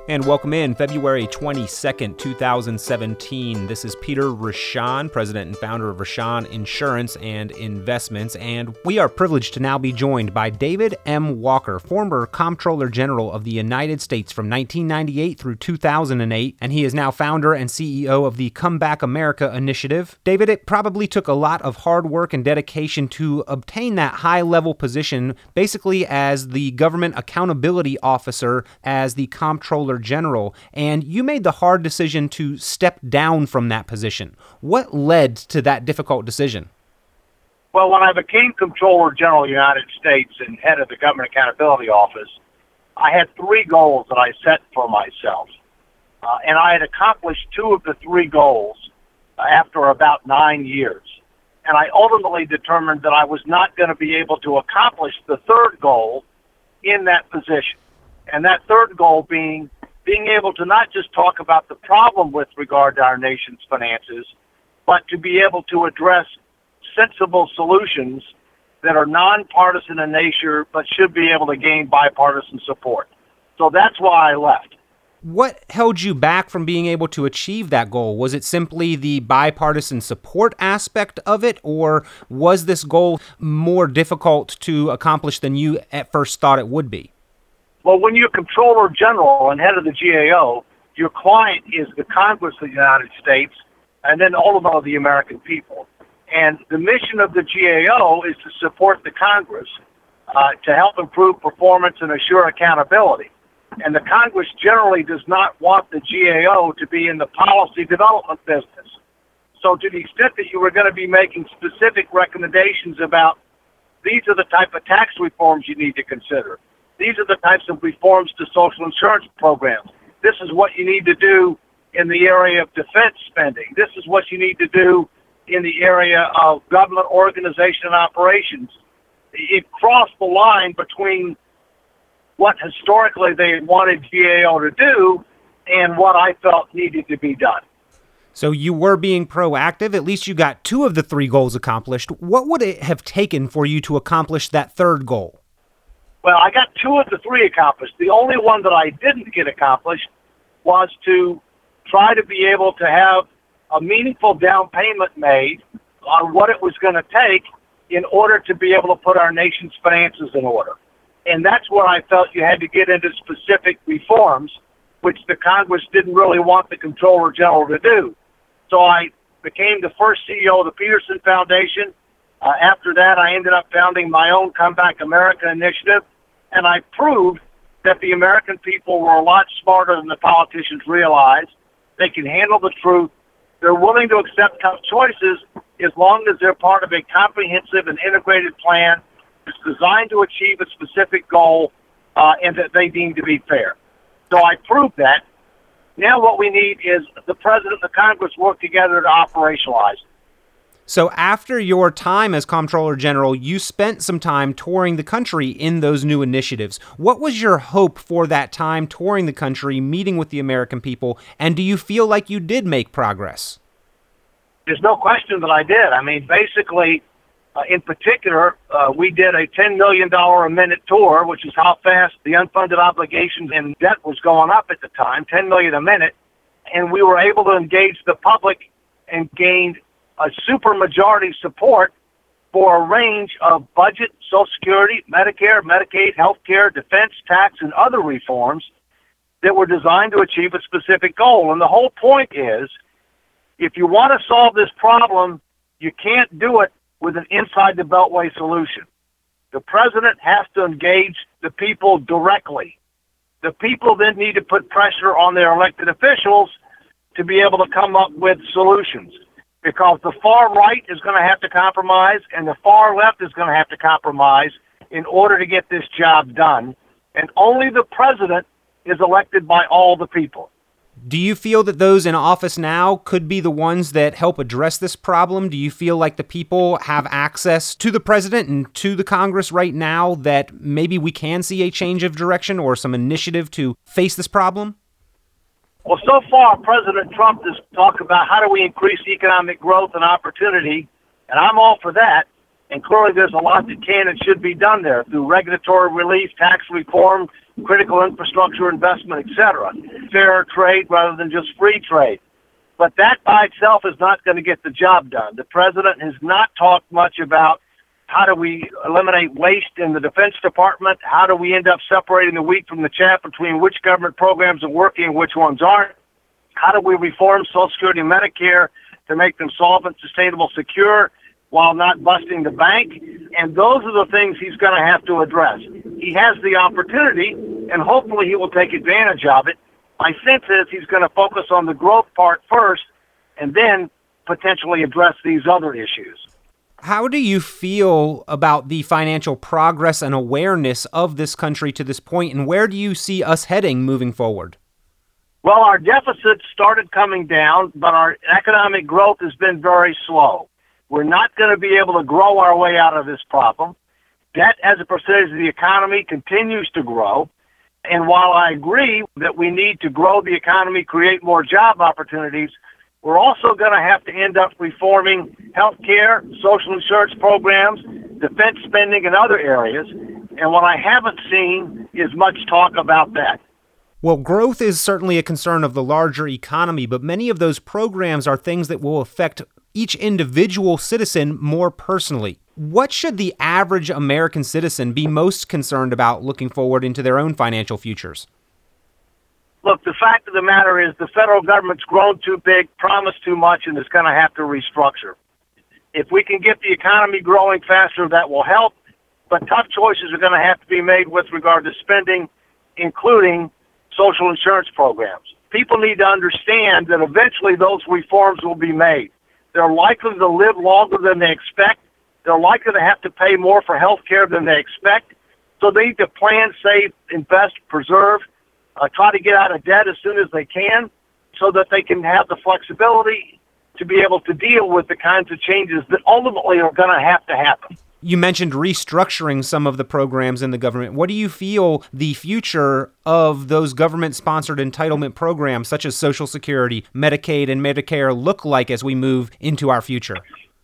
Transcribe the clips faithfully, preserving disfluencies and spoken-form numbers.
And welcome in February twenty-second, two thousand seventeen. This is Peter Rochon, president and founder of Rochon Insurance and Investments, and we are privileged to now be joined by David M. Walker, former Comptroller General of the United States from nineteen ninety-eight through two thousand eight, and he is now founder and C E O of the Comeback America initiative. David, it probably took a lot of hard work and dedication to obtain that high-level position, basically as the government accountability officer as the Comptroller General, and you made the hard decision to step down from that position. What led to that difficult decision? Well, when I became Comptroller General of the United States and head of the Government Accountability Office, I had three goals that I set for myself. Uh, and I had accomplished two of the three goals uh, after about nine years. And I ultimately determined that I was not going to be able to accomplish the third goal in that position. And that third goal being being able to not just talk about the problem with regard to our nation's finances, but to be able to address sensible solutions that are nonpartisan in nature, but should be able to gain bipartisan support. So that's why I left. What held you back from being able to achieve that goal? Was it simply the bipartisan support aspect of it, or was this goal more difficult to accomplish than you at first thought it would be? Well, when you're Comptroller General and head of the G A O, your client is the Congress of the United States and then ultimately the American people. And the mission of the G A O is to support the Congress uh, to help improve performance and assure accountability. And the Congress generally does not want the G A O to be in the policy development business. So to the extent that you were going to be making specific recommendations about these are the type of tax reforms you need to consider, these are the types of reforms to social insurance programs, this is what you need to do in the area of defense spending, this is what you need to do in the area of government organization and operations, it crossed the line between what historically they wanted G A O to do and what I felt needed to be done. So you were being proactive. At least you got two of the three goals accomplished. What would it have taken for you to accomplish that third goal? Well, I got two of the three accomplished. The only one that I didn't get accomplished was to try to be able to have a meaningful down payment made on what it was going to take in order to be able to put our nation's finances in order. And that's where I felt you had to get into specific reforms, which the Congress didn't really want the Comptroller General to do. So I became the first C E O of the Peterson Foundation. Uh, after that, I ended up founding my own Comeback America initiative, and I proved that the American people were a lot smarter than the politicians realized. They can handle the truth. They're willing to accept tough choices as long as they're part of a comprehensive and integrated plan that's designed to achieve a specific goal uh, and that they deem to be fair. So I proved that. Now what we need is the President and the Congress work together to operationalize it. So after your time as Comptroller General, you spent some time touring the country in those new initiatives. What was your hope for that time touring the country, meeting with the American people, and do you feel like you did make progress? There's no question that I did. I mean, basically, uh, in particular, uh, we did a ten million dollars a minute tour, which is how fast the unfunded obligations and debt was going up at the time, ten million dollars a minute, and we were able to engage the public and gained a supermajority support for a range of budget, Social Security, Medicare, Medicaid, healthcare, defense, tax, and other reforms that were designed to achieve a specific goal. And the whole point is, if you want to solve this problem, you can't do it with an inside the Beltway solution. The president has to engage the people directly. The people then need to put pressure on their elected officials to be able to come up with solutions. Because the far right is going to have to compromise and the far left is going to have to compromise in order to get this job done. And only the president is elected by all the people. Do you feel that those in office now could be the ones that help address this problem? Do you feel like the people have access to the president and to the Congress right now that maybe we can see a change of direction or some initiative to face this problem? Well, so far, President Trump has talked about how do we increase economic growth and opportunity, and I'm all for that. And clearly there's a lot that can and should be done there through regulatory relief, tax reform, critical infrastructure investment, et cetera. Fair trade rather than just free trade. But that by itself is not going to get the job done. The president has not talked much about how do we eliminate waste in the Defense Department, how do we end up separating the wheat from the chaff between which government programs are working and which ones aren't, how do we reform Social Security and Medicare to make them solvent, sustainable, secure, while not busting the bank. And those are the things he's going to have to address. He has the opportunity, and hopefully he will take advantage of it. My sense is he's going to focus on the growth part first and then potentially address these other issues. How do you feel about the financial progress and awareness of this country to this point, and where do you see us heading moving forward? Well, our deficit started coming down, but our economic growth has been very slow. We're not going to be able to grow our way out of this problem. Debt as a percentage of the economy continues to grow. And while I agree that we need to grow the economy, create more job opportunities, we're also going to have to end up reforming health care, social insurance programs, defense spending, and other areas. And what I haven't seen is much talk about that. Well, growth is certainly a concern of the larger economy, but many of those programs are things that will affect each individual citizen more personally. What should the average American citizen be most concerned about looking forward into their own financial futures? Look, the fact of the matter is the federal government's grown too big, promised too much, and is going to have to restructure. If we can get the economy growing faster, that will help, but tough choices are going to have to be made with regard to spending, including social insurance programs. People need to understand that eventually those reforms will be made. They're likely to live longer than they expect. They're likely to have to pay more for health care than they expect. So they need to plan, save, invest, preserve, uh, try to get out of debt as soon as they can so that they can have the flexibility to be able to deal with the kinds of changes that ultimately are going to have to happen. You mentioned restructuring some of the programs in the government. What do you feel the future of those government-sponsored entitlement programs, such as Social Security, Medicaid, and Medicare, look like as we move into our future?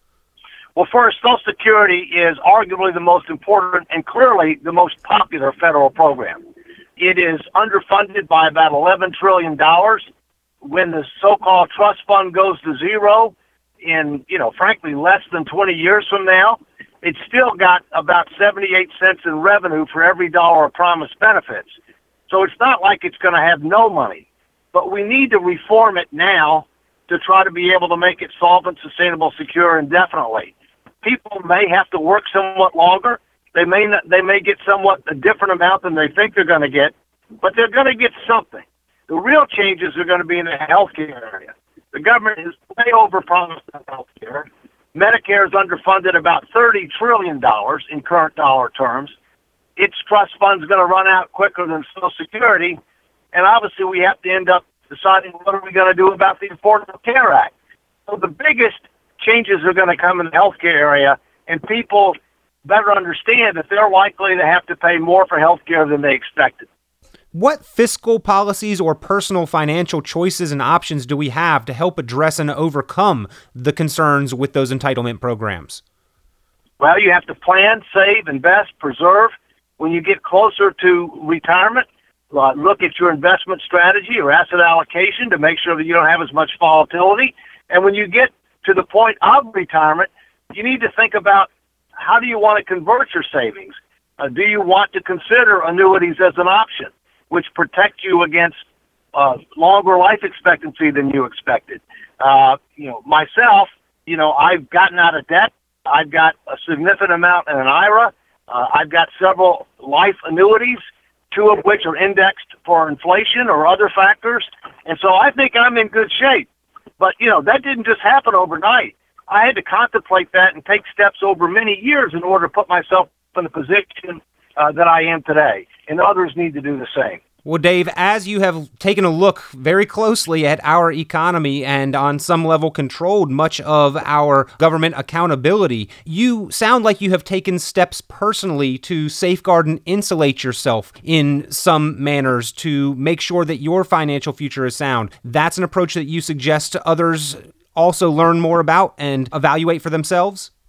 Well, first, Social Security is arguably the most important and clearly the most popular federal program. It is underfunded by about eleven trillion dollars. When the so-called trust fund goes to zero in, you know, frankly, less than twenty years from now, it's still got about seventy-eight cents in revenue for every dollar of promised benefits. So it's not like it's going to have no money. But we need to reform it now to try to be able to make it solvent, sustainable, secure, indefinitely. People may have to work somewhat longer. They may not, they may get somewhat a different amount than they think they're going to get, but they're going to get something. The real changes are going to be in the healthcare area. The government has way overpromised on healthcare. Medicare is underfunded about thirty trillion dollars in current dollar terms. Its trust fund is going to run out quicker than Social Security. And obviously we have to end up deciding what are we going to do about the Affordable Care Act. So the biggest changes are going to come in the healthcare area, and people better understand that they're likely to have to pay more for healthcare than they expected. What fiscal policies or personal financial choices and options do we have to help address and overcome the concerns with those entitlement programs? Well, you have to plan, save, invest, preserve. When you get closer to retirement, uh, look at your investment strategy or asset allocation to make sure that you don't have as much volatility. And when you get to the point of retirement, you need to think about how do you want to convert your savings? Uh, do you want to consider annuities as an option, which protect you against uh, longer life expectancy than you expected? Uh, you know, myself, you know, I've gotten out of debt. I've got a significant amount in an I R A. Uh, I've got several life annuities, two of which are indexed for inflation or other factors. And so I think I'm in good shape. But, you know, that didn't just happen overnight. I had to contemplate that and take steps over many years in order to put myself in the position uh, that I am today. And others need to do the same. Well, Dave, as you have taken a look very closely at our economy and on some level controlled much of our government accountability, you sound like you have taken steps personally to safeguard and insulate yourself in some manners to make sure that your financial future is sound. That's an approach that you suggest to others also learn more about and evaluate for themselves?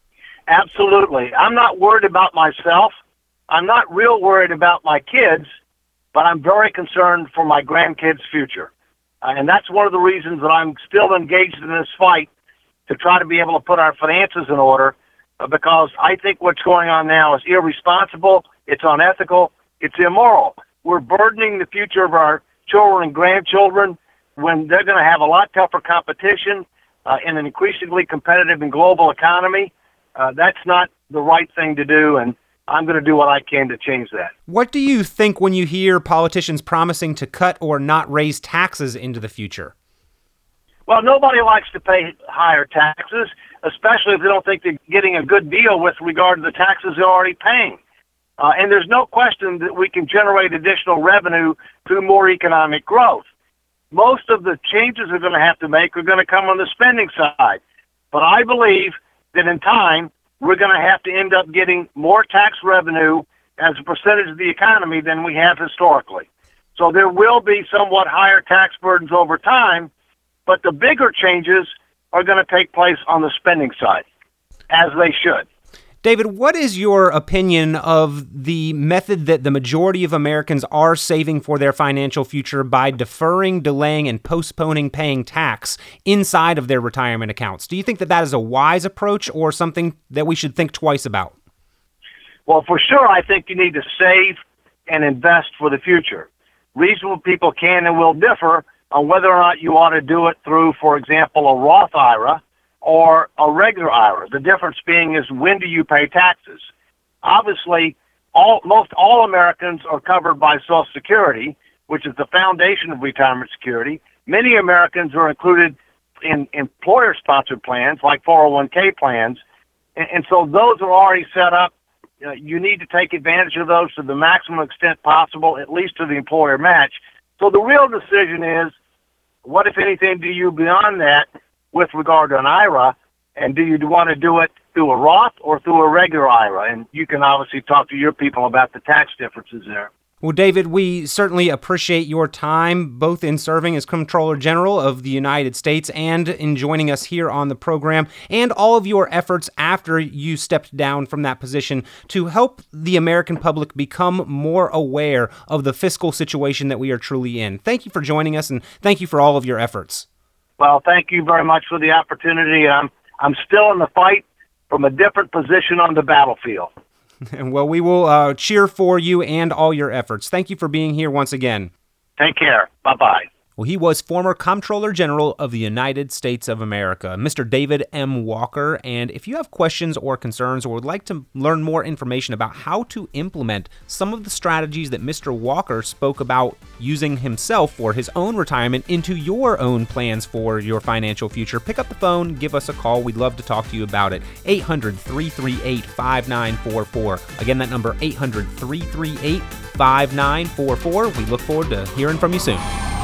Absolutely. I'm not worried about myself. I'm not real worried about my kids, but I'm very concerned for my grandkids' future. Uh, and that's one of the reasons that I'm still engaged in this fight to try to be able to put our finances in order, uh, because I think what's going on now is irresponsible, it's unethical, it's immoral. We're burdening the future of our children and grandchildren when they're going to have a lot tougher competition uh, in an increasingly competitive and global economy. Uh, that's not the right thing to do, and I'm going to do what I can to change that. What do you think when you hear politicians promising to cut or not raise taxes into the future? Well, nobody likes to pay higher taxes, especially if they don't think they're getting a good deal with regard to the taxes they're already paying. Uh, and there's no question that we can generate additional revenue through more economic growth. Most of the changes we're going to have to make are going to come on the spending side. But I believe that in time, we're going to have to end up getting more tax revenue as a percentage of the economy than we have historically. So there will be somewhat higher tax burdens over time, but the bigger changes are going to take place on the spending side, as they should. David, what is your opinion of the method that the majority of Americans are saving for their financial future by deferring, delaying, and postponing paying tax inside of their retirement accounts? Do you think that that is a wise approach or something that we should think twice about? Well, for sure, I think you need to save and invest for the future. Reasonable people can and will differ on whether or not you ought to do it through, for example, a Roth I R A or a regular I R A. The difference being is, when do you pay taxes? Obviously, all, most all Americans are covered by Social Security, which is the foundation of retirement security. Many Americans are included in employer-sponsored plans like four oh one k plans, and, and so those are already set up. Uh, you need to take advantage of those to the maximum extent possible, at least to the employer match. So the real decision is, what, if anything, do you beyond that with regard to an I R A, and do you want to do it through a Roth or through a regular I R A? And you can obviously talk to your people about the tax differences there. Well, David, we certainly appreciate your time, both in serving as Comptroller General of the United States and in joining us here on the program, and all of your efforts after you stepped down from that position to help the American public become more aware of the fiscal situation that we are truly in. Thank you for joining us, and thank you for all of your efforts. Well, thank you very much for the opportunity. I'm, I'm still in the fight from a different position on the battlefield. Well, we will uh, cheer for you and all your efforts. Thank you for being here once again. Take care. Bye-bye. Well, he was former Comptroller General of the United States of America, Mister David M. Walker. And if you have questions or concerns or would like to learn more information about how to implement some of the strategies that Mister Walker spoke about using himself for his own retirement into your own plans for your financial future, pick up the phone, give us a call. We'd love to talk to you about it. eight hundred, three three eight, five nine four four. Again, that number, eight hundred, three three eight, five nine four four. We look forward to hearing from you soon.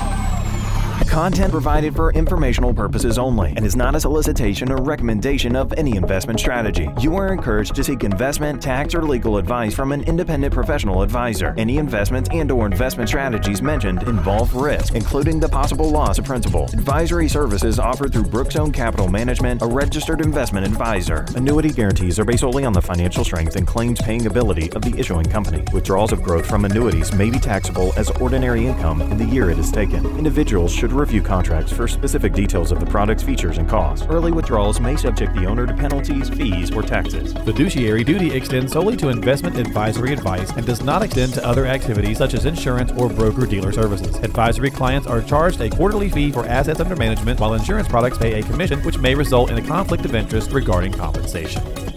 Content provided for informational purposes only and is not a solicitation or recommendation of any investment strategy. You are encouraged to seek investment, tax, or legal advice from an independent professional advisor. Any investments and or investment strategies mentioned involve risk, including the possible loss of principal. Advisory services offered through Brookstone Capital Management, a registered investment advisor. Annuity guarantees are based solely on the financial strength and claims-paying ability of the issuing company. Withdrawals of growth from annuities may be taxable as ordinary income in the year it is taken. Individuals should review contracts for specific details of the product's features and costs. Early withdrawals may subject the owner to penalties, fees, or taxes. Fiduciary duty extends solely to investment advisory advice and does not extend to other activities such as insurance or broker-dealer services. Advisory clients are charged a quarterly fee for assets under management, while insurance products pay a commission, which may result in a conflict of interest regarding compensation.